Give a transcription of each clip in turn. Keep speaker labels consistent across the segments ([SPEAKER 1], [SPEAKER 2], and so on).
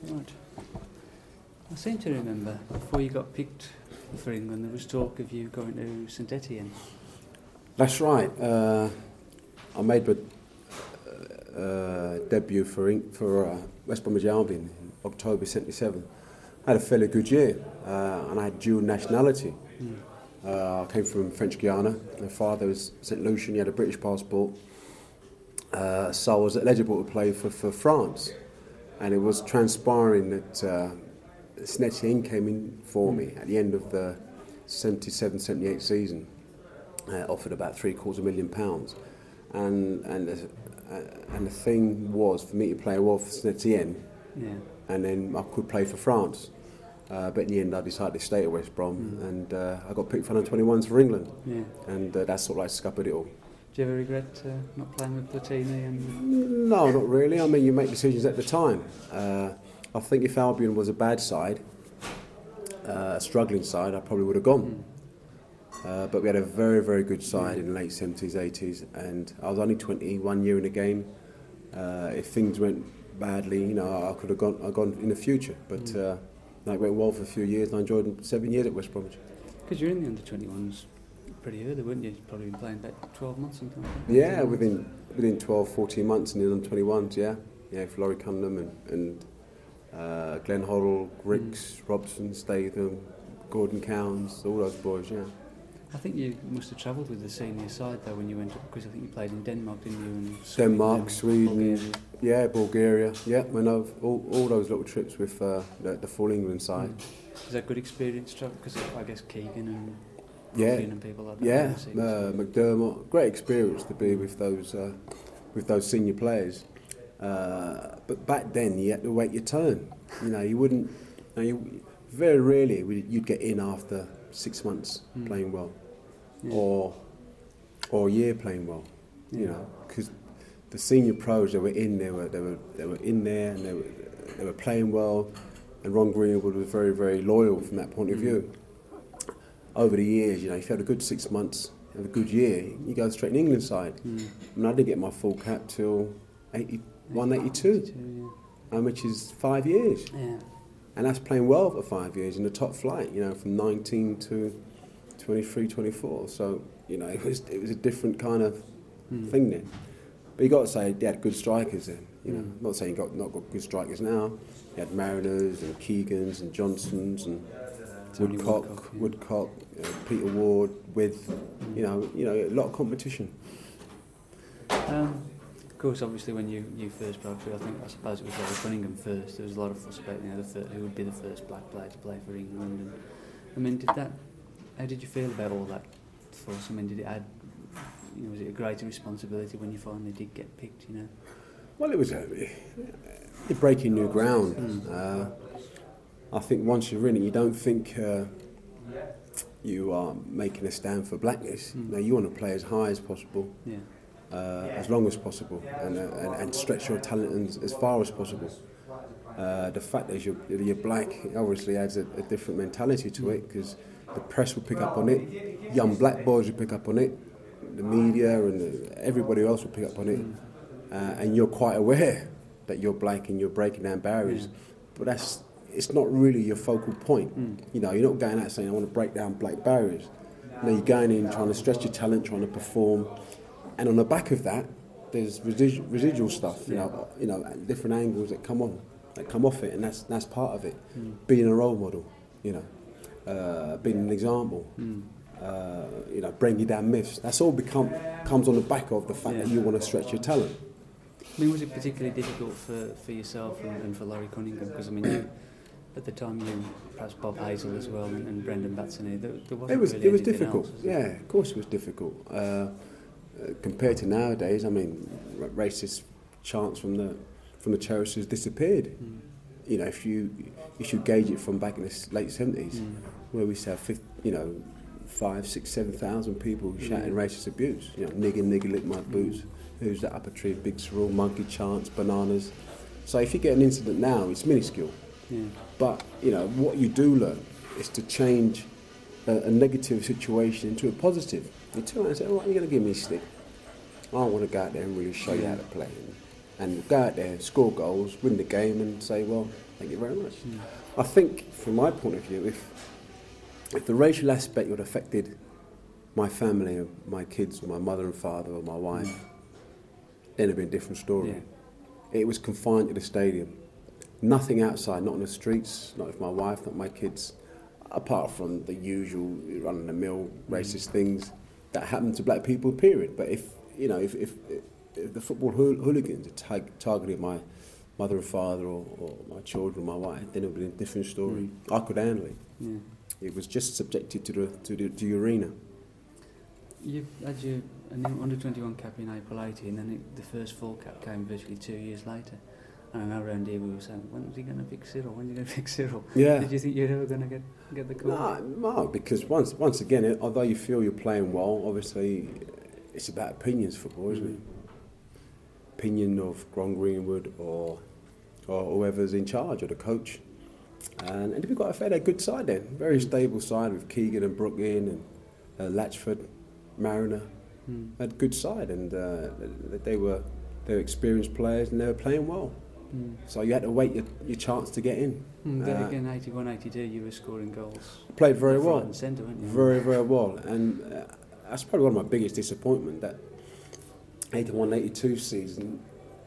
[SPEAKER 1] Right. I seem to remember before you got picked for England, there was talk of you going to St Etienne.
[SPEAKER 2] That's right. I made my debut for West Bromwich Albion in October '77. I had a fairly good year, and I had dual nationality. I came from French Guiana. My father was St Lucian. He had a British passport, so I was eligible to play for France. And it was transpiring that St Etienne came in for me at the end of the '77-78 season. Offered about £750,000, and the thing was for me to play well for St Etienne, and then I could play for France. But in the end, I decided to stay at West Brom, and I got picked for under-21s for England, and that's sort of like scuppered it all.
[SPEAKER 1] Do you ever regret not playing with Platini? And
[SPEAKER 2] No, not really. I mean, you make decisions at the time. I think if Albion was a bad side, a struggling side, I probably would have gone. But we had a very, very good side in the late 70s, 80s, and I was only 21 year in the game. If things went badly, you know, I could have gone in the future. But it went well for a few years, and I enjoyed 7 years at West Bromwich.
[SPEAKER 1] Because you're in the under-21s pretty early, weren't you? You've probably been playing about 12 months, something like that.
[SPEAKER 2] Yeah, within 12, 14 months in the under-21s, yeah, for Laurie Cunningham and Glenn Hoddle, Ricks, Robson, Statham, Gordon Cowns, all those boys, yeah.
[SPEAKER 1] I think you must have travelled with the senior side though when you went, because I think you played in Denmark, didn't you? And
[SPEAKER 2] Denmark, Sweden,
[SPEAKER 1] Bulgaria.
[SPEAKER 2] Bulgaria, went over all those little trips with the full England side.
[SPEAKER 1] Is that good experience travel? Because I guess Keegan and and people like that.
[SPEAKER 2] Yeah, McDermott, great experience to be with those senior players. But back then you had to wait your turn. You know, you wouldn't. Very rarely you'd get in after 6 months playing well, or a year playing well. You know, because the senior pros that were in, they were in there and they were playing well, and Ron Greenwood was very, very loyal from that point of view. Over the years, you know, if you had a good 6 months, have a good year, you go straight in England side. And I didn't get my full cap till 81, 82, which is 5 years. Yeah. And that's playing well for 5 years in the top flight, you know, from 19 to 23, 24. So, you know, it was a different kind of thing then. But you got to say they had good strikers then. You know, I'm not saying not got good strikers now. You had Mariners and Keegans and Johnsons and Woodcock, Peter Ward, with you know a lot of competition.
[SPEAKER 1] Of course, obviously, when you first broke through, I suppose it was Laurie Cunningham first. There was a lot of fuss about who would be the first black player to play for England. And I mean, how did you feel about all that fuss? I mean, did it add? You know, was it a greater responsibility when you finally did get picked? You know.
[SPEAKER 2] Well, it was you're breaking new ground. I think once you're in it, you don't think you are making a stand for blackness. No, you want to play as high as possible. Yeah. As long as possible, and stretch your talent as far as possible. The fact that you're black obviously adds a different mentality to it, because the press will pick up on it, young black boys will pick up on it, the media and everybody else will pick up on it, and you're quite aware that you're black and you're breaking down barriers, but it's not really your focal point. You know, you're not going out saying I want to break down black barriers. No, you're going in trying to stretch your talent, trying to perform. And on the back of that, there's residual stuff, you know, different angles that come off it, and that's part of it. Being a role model, you know, being an example, you know, breaking down myths. That's all comes on the back of the fact that you want to stretch your talent.
[SPEAKER 1] I mean, was it particularly difficult for yourself and for Laurie Cunningham? Because I mean, at the time, perhaps Bob Hazel as well, and Brendan Batsoney, there wasn't
[SPEAKER 2] it was difficult. Yeah, of course it was difficult. Compared to nowadays, I mean, racist chants from the terraces disappeared. You know, if you gauge it from back in the late 70s, where we used to have 5, 6, 7,000 people shouting racist abuse. You know, nigger, lick my boots. Who's that upper tree? Big Sorrel, monkey chants, bananas. So if you get an incident now, it's minuscule. Yeah. But you know what you do learn is to change a negative situation into a positive. You turn around and say, "All right, you're going to give me a stick. I want to go out there and really show you how to play." and go out there and score goals, win the game, and say, well, thank you very much.
[SPEAKER 1] Mm.
[SPEAKER 2] I think, from my point of view, if the racial aspect would have affected my family, or my kids, or my mother and father, or my wife, then it'd been a different story.
[SPEAKER 1] Yeah.
[SPEAKER 2] It was confined to the stadium. Nothing outside, not in the streets, not with my wife, not my kids, apart from the usual run-of-the-mill racist things that happen to black people, period. But if the football hooligans had targeted my mother and father, or my children, my wife, then it would be a different story. I could handle it.
[SPEAKER 1] Yeah.
[SPEAKER 2] It was just subjected to the arena.
[SPEAKER 1] You had your under-21 cap in April 80, and then the first full cap came virtually 2 years later. And I know around here we were saying, when's he going to pick Cyril? When's he going to pick Cyril?
[SPEAKER 2] Yeah.
[SPEAKER 1] Did you think you were ever going to get the call?
[SPEAKER 2] No, because once again, although you feel you're playing well, obviously it's about opinions, football, isn't it? Opinion of Ron Greenwood or whoever's in charge, or the coach. And we've got a fairly good side then, very stable side with Keegan and Brooke in, and Latchford, Mariner. Had a good side, and they were experienced players, and they were playing well. So you had to wait your chance to get in.
[SPEAKER 1] Then again, 81, 82, you were scoring goals.
[SPEAKER 2] Played very well.
[SPEAKER 1] And centre, weren't you?
[SPEAKER 2] Very, very well. And that's probably one of my biggest disappointment, that 81, 82 season.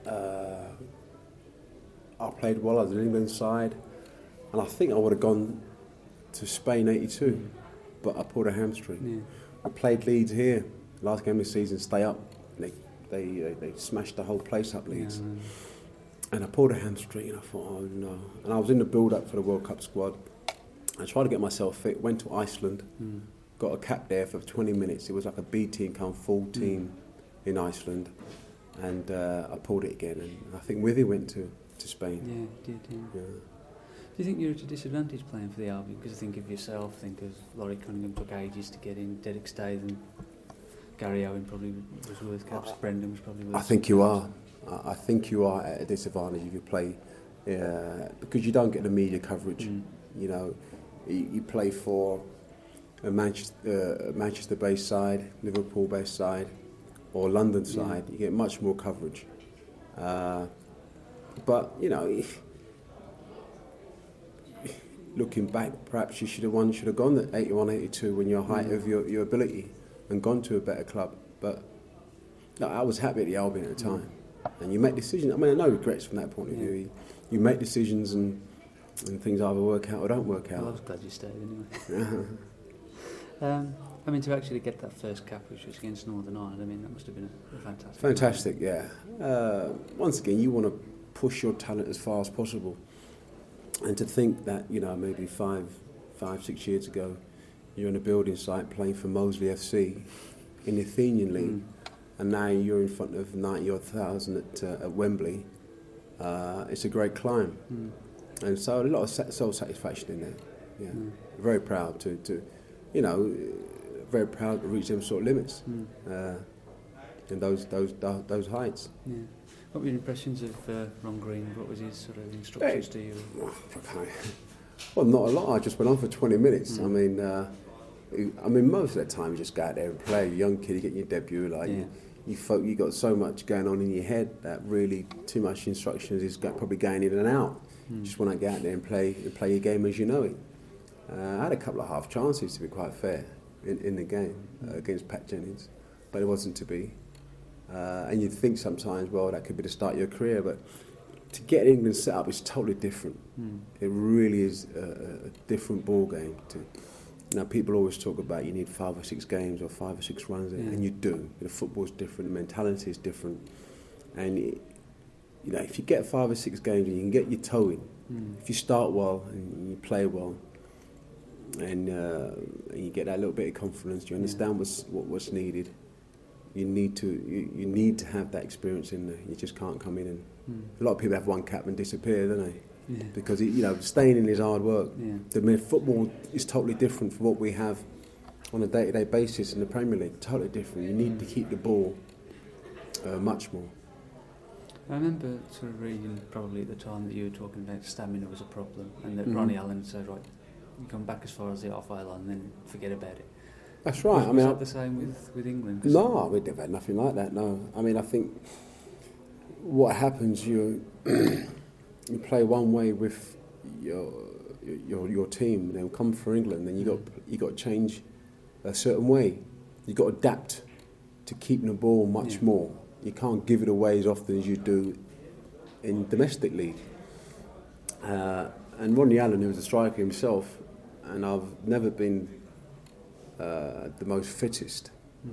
[SPEAKER 2] I played well as an England side, and I think I would have gone to Spain 82, but I pulled a hamstring.
[SPEAKER 1] Yeah.
[SPEAKER 2] I played Leeds here. Last game of the season, stay up. They smashed the whole place up, Leeds.
[SPEAKER 1] Yeah.
[SPEAKER 2] And I pulled a hamstring, and I thought, oh no. And I was in the build-up for the World Cup squad. I tried to get myself fit, went to Iceland, got a cap there for 20 minutes. It was like a B team come full team in Iceland. And I pulled it again. And I think Withy went to Spain.
[SPEAKER 1] Yeah, did, yeah.
[SPEAKER 2] Yeah.
[SPEAKER 1] Do you think you're at a disadvantage playing for the Albion? Because think of yourself, think of Laurie Cunningham took ages to get in, Derek Statham, Gary Owen probably was worth caps, Brendan was probably worth
[SPEAKER 2] I think you are. I think you are at a disadvantage if you play, because you don't get the media coverage. You know, you play for a Manchester-based side, Liverpool-based side, or London side. You get much more coverage. But you know, looking back, perhaps you should have gone at 81, 82 when you're height of your ability, and gone to a better club. But no, I was happy at the Albion at the time. And you make decisions. I mean, no regrets from that point of view. You make decisions, and things either work out or don't work out.
[SPEAKER 1] Well, I was glad you stayed anyway. I mean, to actually get that first cap, which was against Northern Ireland, I mean, that must have been a fantastic.
[SPEAKER 2] Fantastic, yeah. Once again, you want to push your talent as far as possible. And to think that, you know, maybe 6 years ago, you're on a building site playing for Moseley FC in the Athenian League, and now you're in front of 90-odd thousand at Wembley. It's a great climb. And so a lot of self-satisfaction in there. Yeah. Very proud to very proud to reach them sort of limits and those heights.
[SPEAKER 1] Yeah. What were your impressions of Ron Green? What was his sort of instructions to you?
[SPEAKER 2] Well, not a lot. I just went on for 20 minutes. I mean, most of the time you just go out there and play. You're a young kid, you get your debut, you got so much going on in your head that really too much instructions is probably going in and out. You just want to get out there and play your game as you know it. I had a couple of half chances, to be quite fair, in the game against Pat Jennings, but it wasn't to be. And you'd think sometimes, well, that could be the start of your career, but to get England set up is totally different. It really is a different ball game. People always talk about you need 5 or 6 games or 5 or 6 runs, and you do. The football's different, the mentality is different, and if you get 5 or 6 games and you can get your toe in, if you start well and you play well, and you get that little bit of confidence, you understand what's needed. You need to have that experience in there. You just can't come in and a lot of people have one cap and disappear, don't they?
[SPEAKER 1] Yeah.
[SPEAKER 2] Because staying in is hard work.
[SPEAKER 1] Yeah.
[SPEAKER 2] Football is totally different from what we have on a day-to-day basis in the Premier League. Totally different. You need to keep the ball much more.
[SPEAKER 1] I remember sort of reading probably at the time that you were talking about stamina was a problem, and that Ronnie Allen said, right, you come back as far as the off-eye line, then forget about it.
[SPEAKER 2] That's right.
[SPEAKER 1] Was that the same with England?
[SPEAKER 2] No, we've never had nothing like that. No, I mean, I think what happens, you you play one way with your team, then come for England, then you got to change a certain way. You got to adapt to keeping the ball much more. You can't give it away as often as you do in domestic league. And Ronnie Allen, who was a striker himself, and I've never been the most fittest.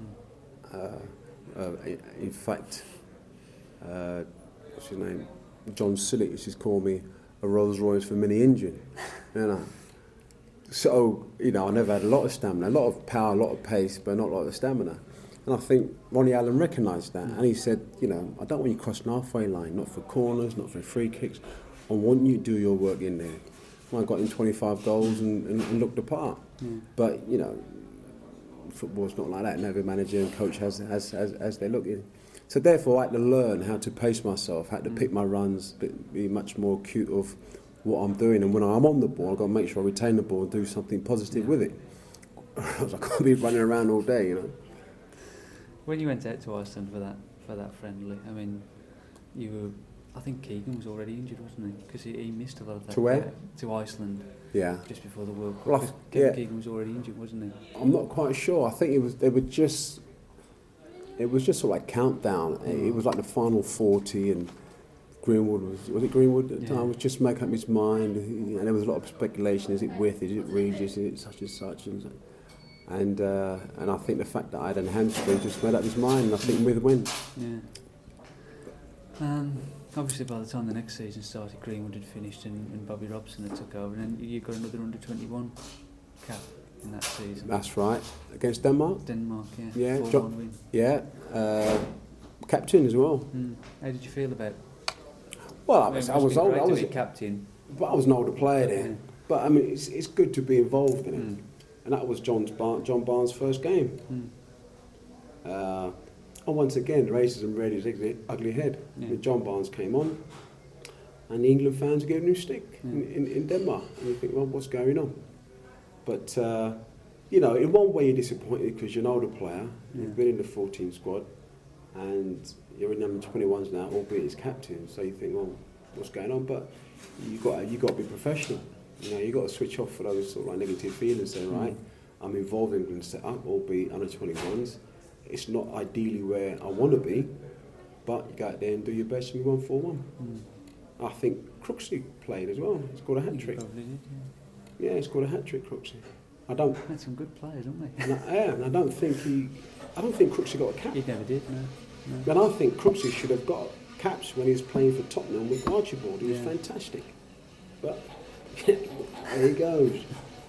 [SPEAKER 2] In fact, what's his name? John Sillick used to call me a Rolls Royce for mini engine. You know. So, I never had a lot of stamina, a lot of power, a lot of pace, but not a lot of stamina. And I think Ronnie Allen recognised that, and he said, I don't want you crossing halfway line, not for corners, not for free kicks. I want you to do your work in there. Well, I got in 25 goals and looked the part. But, football's not like that. Every manager and coach has they look in. So therefore, I had to learn how to pace myself, had to pick my runs, be much more acute of what I'm doing. And when I'm on the ball, I've got to make sure I retain the ball and do something positive with it. Otherwise, I can't be running around all day,
[SPEAKER 1] When you went out to Iceland for that friendly, I mean, I think Keegan was already injured, wasn't he? Because he missed a lot of that.
[SPEAKER 2] To where?
[SPEAKER 1] To Iceland.
[SPEAKER 2] Yeah.
[SPEAKER 1] Just before the World Cup.
[SPEAKER 2] Well,
[SPEAKER 1] Keegan was already injured, wasn't he?
[SPEAKER 2] I'm not quite sure. I think it was just sort of like countdown. It was like the final 40, and Greenwood was it Greenwood at the time? Was just making up his mind, and there was a lot of speculation. Is it With? Is it Regis? Is it such and such? And I think the fact that I had a hamstring just made up his mind, and I think With went.
[SPEAKER 1] Yeah. Obviously, by the time the next season started, Greenwood had finished and Bobby Robson had took over, and then you got another under-21 cap in that season.
[SPEAKER 2] That's right, against Denmark.
[SPEAKER 1] Denmark,
[SPEAKER 2] yeah.
[SPEAKER 1] 4-1 win.
[SPEAKER 2] Yeah, captain as well.
[SPEAKER 1] How did you feel about?
[SPEAKER 2] Well, I was old. I was
[SPEAKER 1] a captain,
[SPEAKER 2] but I was an older player then. Yeah. But I mean, it's good to be involved in it, and that was John Barnes' first game. And once again, racism reared its ugly head. When John Barnes came on, and the England fans gave him stick in Denmark. And you think, well, what's going on? But, in one way you're disappointed because you're an older player, you've been in the 14 squad, and you're in number 21s now, albeit as captain. So you think, well, what's going on? But you got to be professional. You got to switch off for those sort of like negative feelings. Say, right, I'm involved in England setup, albeit under 21s. It's not ideally where I want to be, but you go out there and do your best and we won 4-1. I think Crooksey played as well. He scored a hat-trick. Yeah, he scored a hat-trick, Crooksey.
[SPEAKER 1] Had some good players, haven't they?
[SPEAKER 2] And I don't think Crooksey got a cap.
[SPEAKER 1] He never did, no.
[SPEAKER 2] And I think Crooksey should have got caps when he was playing for Tottenham with Archibald. He was fantastic. But there he goes.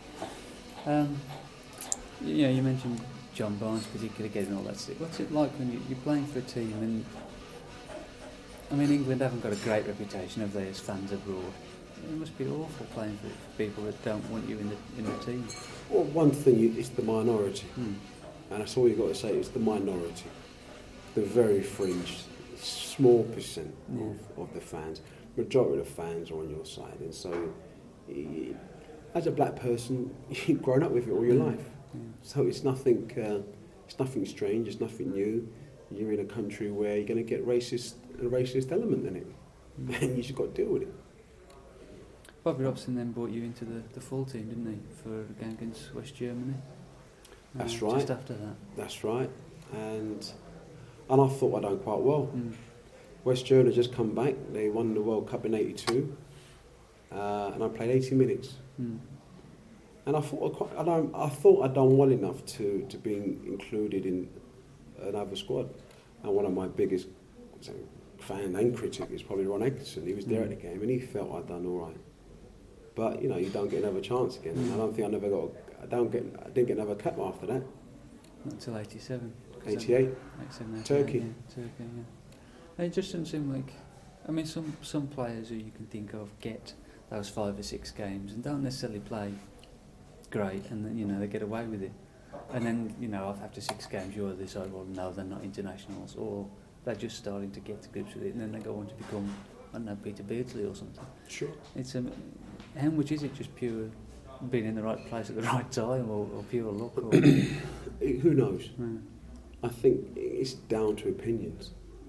[SPEAKER 1] You mentioned John Barnes particularly getting all that stuff. What's it like when you're playing for a team and, I mean, England haven't got a great reputation of they as fans abroad. It must be awful playing for people that don't want you in the team.
[SPEAKER 2] Well, one thing, it's the minority. And that's all you've got to say, it's the minority. The very fringe, small percent of the fans. Majority of the fans are on your side. And so, as a black person, you've grown up with it all your life. So it's nothing strange, it's nothing new. You're in a country where you're going to get a racist element in it, and you just got to deal with it.
[SPEAKER 1] Bobby Robson then brought you into the full team, didn't he, for a game against West Germany?
[SPEAKER 2] That's right.
[SPEAKER 1] Just after that.
[SPEAKER 2] That's right, and I thought I'd done quite well. West Germany had just come back. They won the World Cup in '82, and I played 80 minutes. And I thought I'd done well enough to be included in another squad. And one of my biggest fan and critic is probably Ron Atkinson. He was there at the game and he felt I'd done all right. But you don't get another chance again. I don't think I didn't get another cap after that.
[SPEAKER 1] Not until '87.
[SPEAKER 2] 88. Turkey.
[SPEAKER 1] It just doesn't seem like. I mean, some players who you can think of get those 5 or 6 games and don't necessarily play great, and then they get away with it, and then after 6 games you either decide, well, no, they're not internationals, or they're just starting to get to grips with it, and then they go on to become, I don't know, Peter Beardsley or something.
[SPEAKER 2] Sure.
[SPEAKER 1] It's how much is it just pure being in the right place at the right time, or pure luck? Or
[SPEAKER 2] who knows? I think it's down to opinions.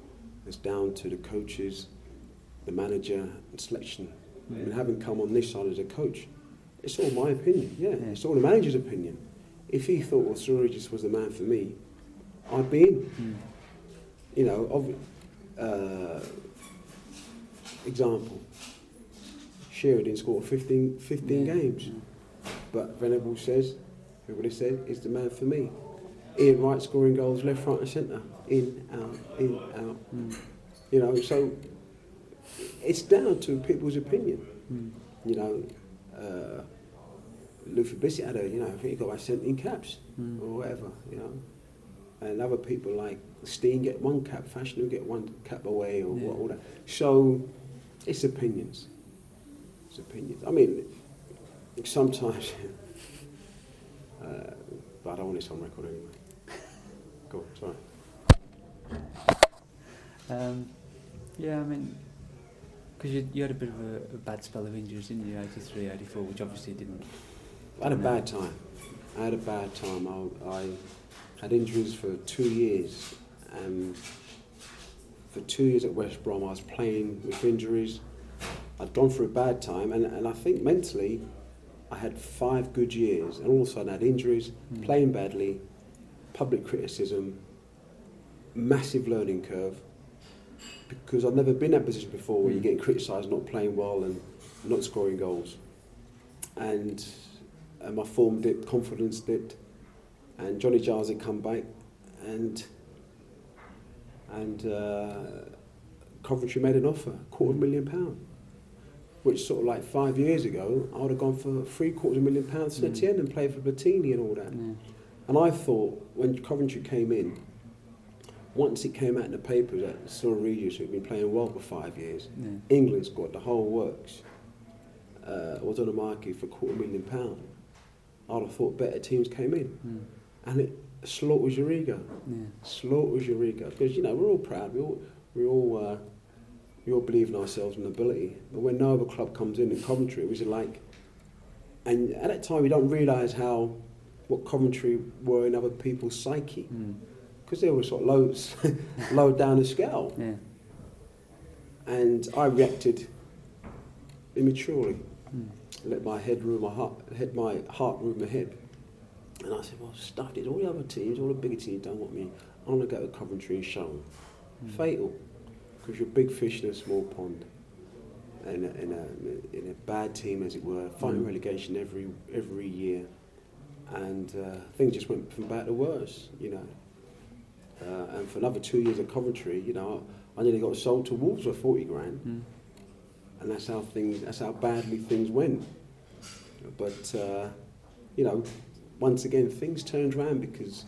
[SPEAKER 2] It's down to the coaches, the manager, and selection.
[SPEAKER 1] Yeah.
[SPEAKER 2] And having come on this side as a coach, it's all my opinion. Yeah,
[SPEAKER 1] Yeah.
[SPEAKER 2] it's all the manager's opinion. If he thought Sir Regis was the man for me, I'd be in. You know, example, Shearer didn't score 15 games. But Venables says, everybody said, is the man for me. Ian Wright scoring goals left, right and centre. In, out. You know, so it's down to people's opinion. You know, Luther Bissett had I think he got about 17 caps or whatever, you know. And other people like Steen get one cap, Fashion will get one cap away or all that. So it's opinions. It's opinions. I mean, sometimes, but I don't want this on record anyway. Go on, sorry.
[SPEAKER 1] Yeah, I mean, because you had a bit of a bad spell of injuries, didn't you, 83, 84, which obviously didn't...
[SPEAKER 2] I had a bad time. I had injuries for 2 years. For 2 years at West Brom, I was playing with injuries. I'd gone through a bad time, and I think mentally, I had 5 good years, and all of a sudden I had injuries, playing badly, public criticism, massive learning curve, because I'd never been in that position before where you're getting criticised, not playing well and not scoring goals. And my form dipped, confidence dipped, and Johnny Giles had come back, and Coventry made an offer, £250,000, which sort of like 5 years ago, I would have gone for £750,000 to St Etienne and played for Bettini and all that. And I thought, when Coventry came in, once it came out in the papers that Sir Regis, who'd been playing well for 5 years, England squad, the whole works, was on the market for £250,000, I'd have thought better teams came in. And it slaughters your ego. Slaughters your ego. Because, you know, we're all proud, we all believe in ourselves and ability. But when no other club comes in Coventry, it was like... And at that time, we don't realise what Coventry were in other people's psyche. Because they were sort of low down the scale. And I reacted immaturely. Let my heart rule my head. And I said, well, stuff it. All the other teams, all the bigger teams don't want me. I'm going to go to Coventry and show them. Fatal. Because you're a big fish in a small pond. In a bad team, as it were, fighting relegation every year. And things just went from bad to worse, you know. And for another 2 years at Coventry, you know, I nearly got sold to Wolves for 40 grand. And that's how badly things went. But, you know, once again, things turned around because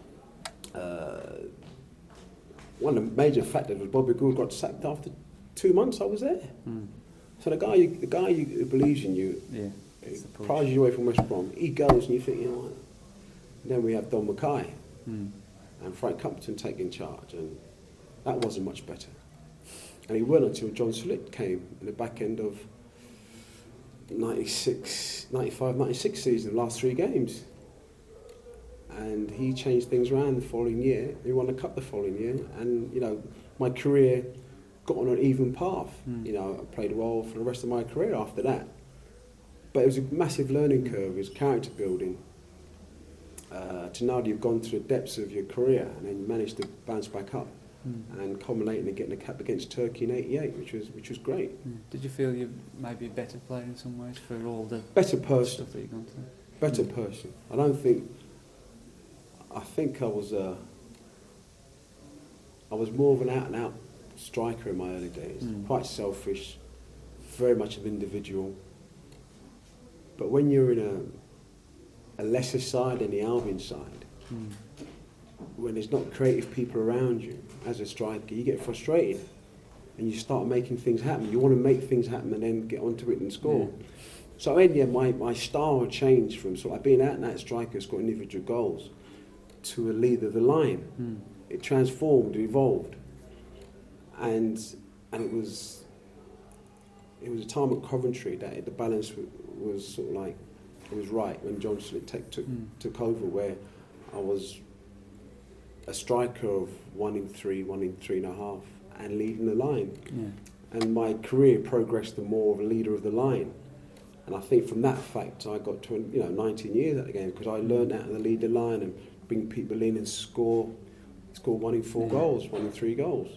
[SPEAKER 2] one of the major factors was Bobby Gould got sacked after 2 months I was there. So the guy who believes in you, prizes you away from West Brom, he goes and you think, you know what? Then we have Don Mackay and Frank Compton taking charge, and that wasn't much better. And he weren't until John Slick came in the back end of 95-96 season, last 3 games. And he changed things around the following year. He won the cup the following year, and you know, my career got on an even path. You know, I played well for the rest of my career after that. But it was a massive learning curve. It was character building. To know that you've gone to the depths of your career and then you managed to bounce back up and culminating and getting a cap against Turkey in '88, which was great.
[SPEAKER 1] Did you feel you're maybe a better player in some ways for all the
[SPEAKER 2] better person
[SPEAKER 1] stuff that you've gone through?
[SPEAKER 2] Better person. I think I was more of an out-and-out striker in my early days. Quite selfish, very much an individual. But when you're in a lesser side than the Albion side, when there's not creative people around you as a striker, you get frustrated and you start making things happen. You want to make things happen and then get onto it and score. So in the end, my style changed from sort of being out and out striker scoring individual goals to a leader of the line. It transformed, it evolved, and it was a time at Coventry that the balance was sort of like, it was right when John Slick took over, where I was a striker of 1 in 3, 1 in 3.5, and leading the line.
[SPEAKER 1] Yeah.
[SPEAKER 2] And my career progressed to more of a leader of the line. And I think from that fact, I got to 19 years at the game, because I learned how to lead the line and bring people in and score 1 in 4 goals, 1 in 3 goals.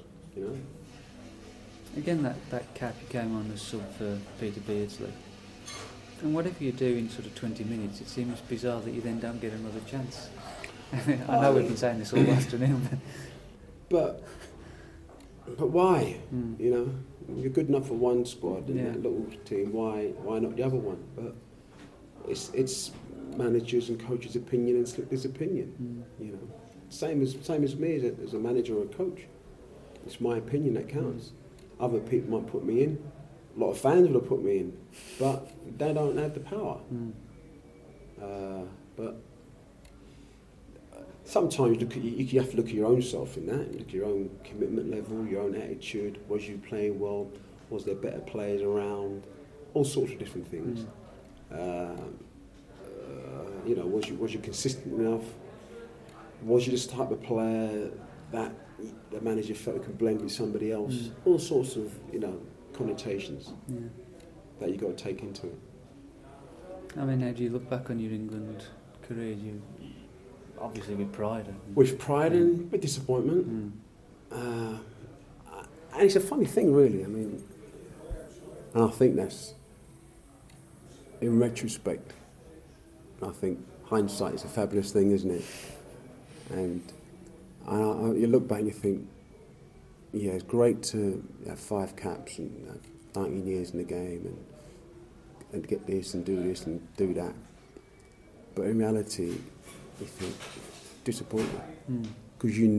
[SPEAKER 1] Again, that cap you came on as sub for Peter Beardsley. And whatever you do in sort of 20 minutes, it seems bizarre that you then don't get another chance. I know we've been saying this all afternoon,
[SPEAKER 2] but why? You're good enough for one squad in that little team. Why not the other one? But it's managers and coaches' opinion and Slippy's opinion. Same as me as a manager or a coach. It's my opinion that counts. Other people might put me in. A lot of fans will have put me in, but they don't have the power. But sometimes you have to look at your own self in that. Look at your own commitment level, your own attitude. Was you playing well? Was there better players around? All sorts of different things. Was you consistent enough? Was you this type of player that the manager felt could blend with somebody else? All sorts of connotations that you got to take into it.
[SPEAKER 1] I mean, how do you look back on your England career? You obviously with pride.
[SPEAKER 2] With pride and with disappointment. And it's a funny thing, really. I mean, and I think that's, in retrospect, I think hindsight is a fabulous thing, isn't it? And you look back and you think, yeah, it's great to have 5 caps and have 19 years in the game and get this and do that. But in reality, you think, disappointment. Because you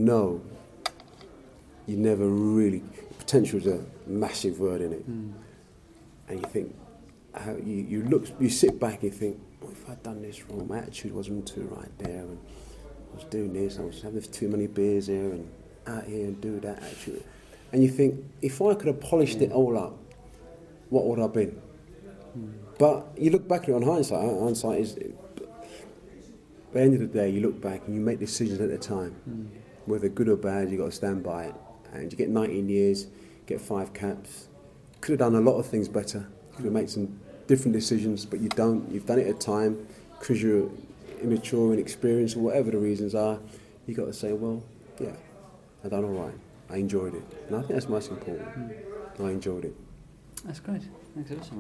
[SPEAKER 2] never really, potential is a massive word in it. And you think, you sit back and you think, well, if I'd done this wrong, my attitude wasn't too right there, and I was doing this, I was having too many beers here and out here and do that actually. And you think, if I could have polished it all up, what would I have been? But you look back at it on hindsight. Hindsight is, at the end of the day, you look back and you make decisions at the time. Whether good or bad, you've got to stand by it. And you get 19 years, get 5 caps. Could have done a lot of things better. Could have made some different decisions, but you don't. You've done it at a time because you're immature and inexperienced, or whatever the reasons are. You've got to say, well, yeah, I done all right. I enjoyed it. And I think that's most important. I enjoyed it.
[SPEAKER 1] That's great. Thanks ever so much.